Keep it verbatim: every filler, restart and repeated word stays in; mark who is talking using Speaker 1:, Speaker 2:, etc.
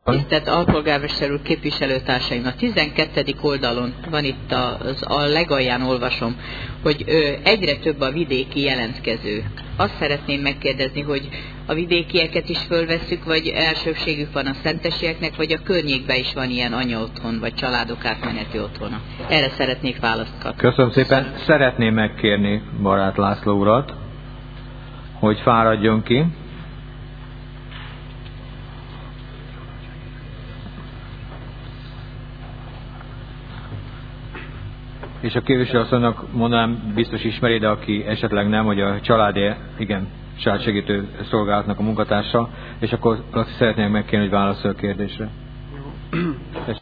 Speaker 1: Tehát alpolgármester úr, képviselőtársaim, a tizenkettedik oldalon van itt az, a legalján olvasom, hogy ö, egyre több a vidéki jelentkező. Azt szeretném megkérdezni, hogy a vidékieket is fölvesszük, vagy elsőbségük van a szentesieknek, vagy a környékben is van ilyen anya otthon, vagy családok átmeneti otthona. Erre szeretnék választ kapni.
Speaker 2: Köszönöm szépen. Szeretném megkérni Barát László urat, hogy fáradjon ki. És a képviselőasszonynak mondanám, biztos ismeri, de aki esetleg nem, hogy a családi, igen, családsegítő szolgálatnak a munkatársa, és akkor azt szeretném megkérni, hogy válaszol a kérdésre.